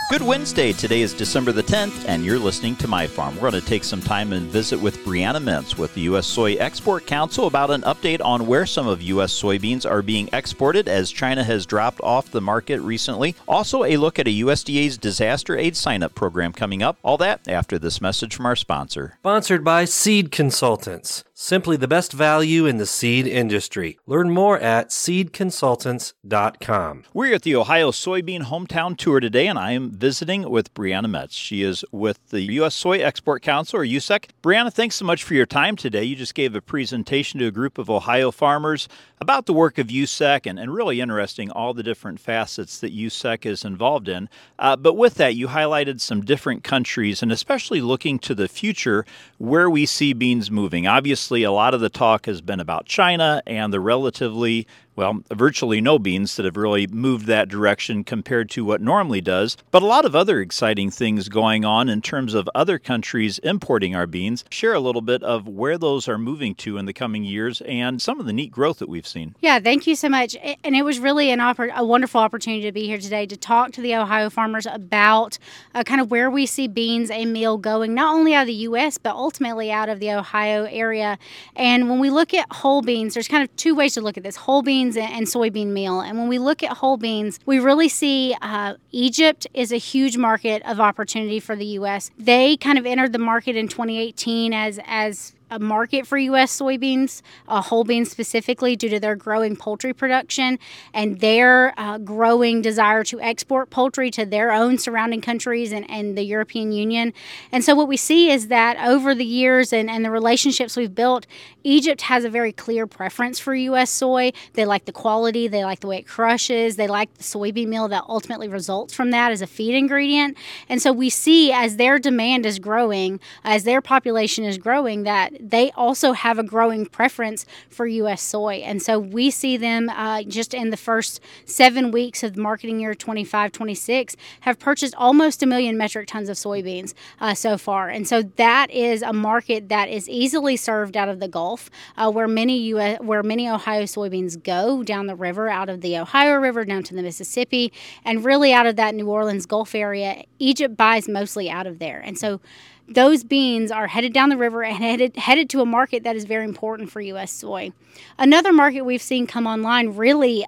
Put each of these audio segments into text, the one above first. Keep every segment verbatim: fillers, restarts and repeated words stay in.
Good Wednesday. Today is December the tenth, and you're listening to My Farm. We're going to take some time and visit with Brianna Mintz with the U S Soy Export Council about an update on where some of U S soybeans are being exported as China has dropped off the market recently. Also, a look at a U S D A's disaster aid sign-up program coming up. All that after this message from our sponsor. Sponsored by Seed Consultants. Simply the best value in the seed industry. Learn more at seed consultants dot com. We're at the Ohio Soybean Hometown Tour today, and I am visiting with Brianna Mintz. She is with the U S Soy Export Council, or U S E C. Brianna, thanks so much for your time today. You just gave a presentation to a group of Ohio farmers about the work of U S E C and, and really interesting all the different facets that U S E C is involved in. Uh, but with that, you highlighted some different countries and especially looking to the future where we see beans moving. Obviously, a lot of the talk has been about China and the relatively, well, virtually no beans that have really moved that direction compared to what normally does. But a lot of other exciting things going on in terms of other countries importing our beans. Share a little bit of where those are moving to in the coming years and some of the neat growth that we've seen. Yeah, thank you so much. And it was really an oppor- a wonderful opportunity to be here today to talk to the Ohio farmers about uh, kind of where we see beans and meal going, not only out of the U S, but ultimately out of the Ohio area. And when we look at whole beans, there's kind of two ways to look at this, whole beans and soybean meal. And when we look at whole beans, we really see uh, Egypt is a huge market of opportunity for the U S. They kind of entered the market in twenty eighteen as as a market for U S soybeans, uh, whole beans specifically, due to their growing poultry production and their uh, growing desire to export poultry to their own surrounding countries and, and the European Union. And so what we see is that over the years and, and the relationships we've built, Egypt has a very clear preference for U S soy. They like the quality, they like the way it crushes, they like the soybean meal that ultimately results from that as a feed ingredient. And so we see as their demand is growing, as their population is growing, that they also have a growing preference for U S soy. And so we see them uh, just in the first seven weeks of the marketing year twenty-five twenty-six have purchased almost a million metric tons of soybeans uh, so far. And so that is a market that is easily served out of the Gulf, uh, where many U S, where many Ohio soybeans go down the river, out of the Ohio River down to the Mississippi, and really out of that New Orleans Gulf area. Egypt buys mostly out of there. And so those beans are headed down the river and headed headed to a market that is very important for U S soy. Another market we've seen come online really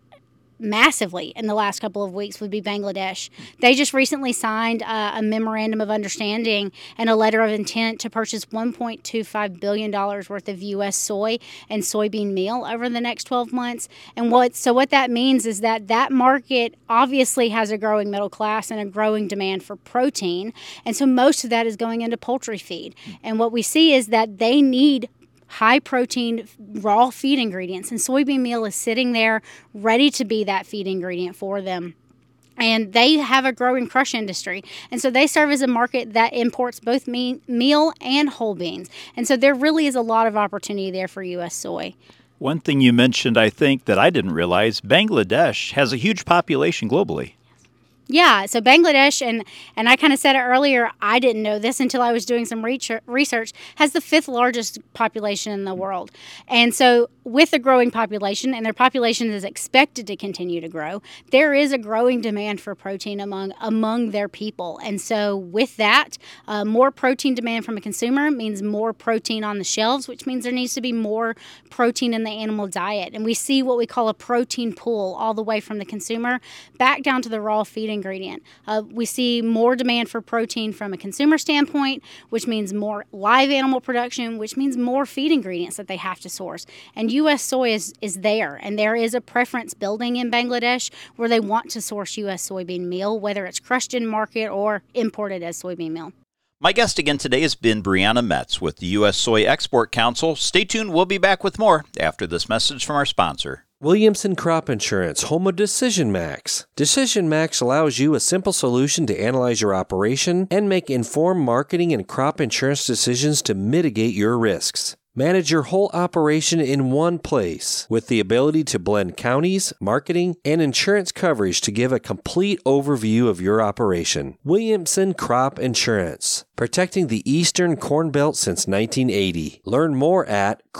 massively in the last couple of weeks would be Bangladesh. They just recently signed uh, a memorandum of understanding and a letter of intent to purchase one point two five billion dollars worth of U S soy and soybean meal over the next twelve months. And what so what that means is that that market obviously has a growing middle class and a growing demand for protein. And so most of that is going into poultry feed. And what we see is that they need high protein raw feed ingredients, and soybean meal is sitting there ready to be that feed ingredient for them. And they have a growing crush industry. And so they serve as a market that imports both me- meal and whole beans. And so there really is a lot of opportunity there for U S soy. One thing you mentioned, I think, that I didn't realize, Bangladesh has a huge population globally. Yeah, so Bangladesh, and, and I kind of said it earlier, I didn't know this until I was doing some research, has the fifth largest population in the world. And so with a growing population, and their population is expected to continue to grow, there is a growing demand for protein among among their people. And so with that, uh, more protein demand from a consumer means more protein on the shelves, which means there needs to be more protein in the animal diet. And we see what we call a protein pool all the way from the consumer back down to the raw feed ingredient. Uh, we see more demand for protein from a consumer standpoint, which means more live animal production, which means more feed ingredients that they have to source. And U S soy is, is there, and there is a preference building in Bangladesh where they want to source U S soybean meal, whether it's crushed in market or imported as soybean meal. My guest again today has been Brianna Mintz with the U S Soy Export Council. Stay tuned. We'll be back with more after this message from our sponsor. Williamson Crop Insurance, home of Decision Max. Decision Max allows you a simple solution to analyze your operation and make informed marketing and crop insurance decisions to mitigate your risks. Manage your whole operation in one place with the ability to blend counties, marketing, and insurance coverage to give a complete overview of your operation. Williamson Crop Insurance, protecting the Eastern Corn Belt since nineteen eighty. Learn more at crop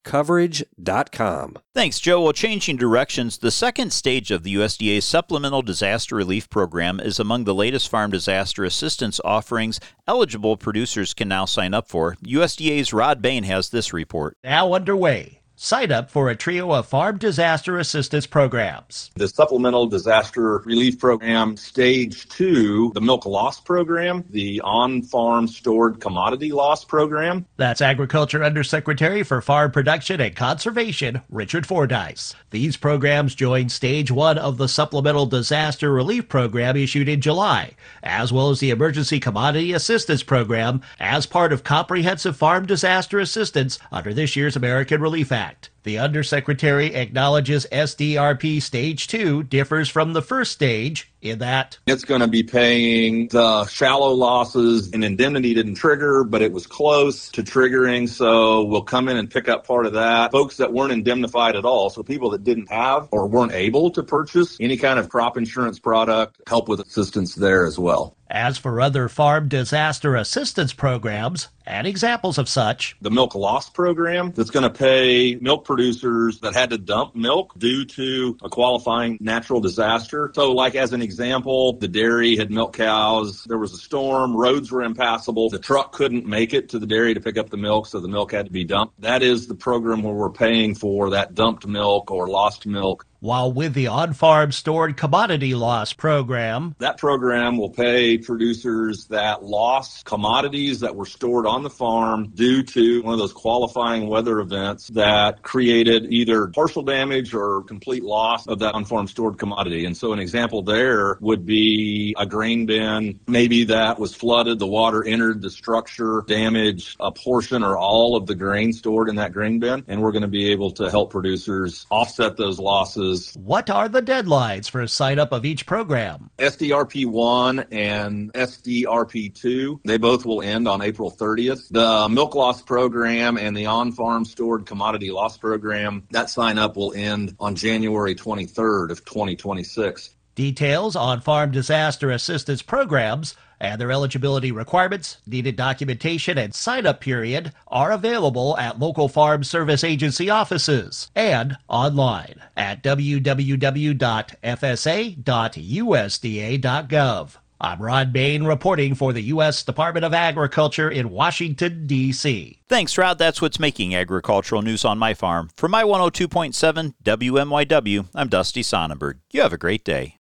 coverage dot com. Thanks, Joe. Well, changing directions, the second stage of the U S D A's Supplemental Disaster Relief Program is among the latest farm disaster assistance offerings eligible producers can now sign up for. U S D A's Rod Bain has this report. Now underway. Sign up for a trio of farm disaster assistance programs. The Supplemental Disaster Relief Program, Stage two, the Milk Loss Program, the On-Farm Stored Commodity Loss Program. That's Agriculture Undersecretary for Farm Production and Conservation, Richard Fordyce. These programs join Stage one of the Supplemental Disaster Relief Program issued in July, as well as the Emergency Commodity Assistance Program as part of Comprehensive Farm Disaster Assistance under this year's American Relief Act. The Undersecretary acknowledges S D R P Stage two differs from the first stage in that it's going to be paying the shallow losses. An indemnity didn't trigger, but it was close to triggering, so we'll come in and pick up part of that. Folks that weren't indemnified at all, so people that didn't have or weren't able to purchase any kind of crop insurance product, help with assistance there as well. As for other farm disaster assistance programs and examples of such, the Milk Loss Program that's going to pay milk producers that had to dump milk due to a qualifying natural disaster. So like as an example, the dairy had milk cows, there was a storm, roads were impassable, the truck couldn't make it to the dairy to pick up the milk, so the milk had to be dumped. That is the program where we're paying for that dumped milk or lost milk. While with the On-Farm Stored Commodity Loss Program, that program will pay producers that lost commodities that were stored on the farm due to one of those qualifying weather events that created either partial damage or complete loss of that on-farm stored commodity. And so an example there would be a grain bin, maybe that was flooded, the water entered the structure, damaged a portion or all of the grain stored in that grain bin, and we're going to be able to help producers offset those losses. What are the deadlines for sign up of each program? S D R P one and S D R P two, they both will end on April thirtieth. The Milk Loss Program and the On-Farm Stored Commodity Loss Program, that sign up will end on January twenty-third of twenty twenty-six. Details on farm disaster assistance programs and their eligibility requirements, needed documentation, and sign-up period are available at local Farm Service Agency offices and online at w w w dot f s a dot u s d a dot gov. I'm Rod Bain reporting for the U S Department of Agriculture in Washington, D C Thanks, Rod. That's what's making agricultural news on my farm. For my one oh two point seven W M Y W, I'm Dusty Sonnenberg. You have a great day.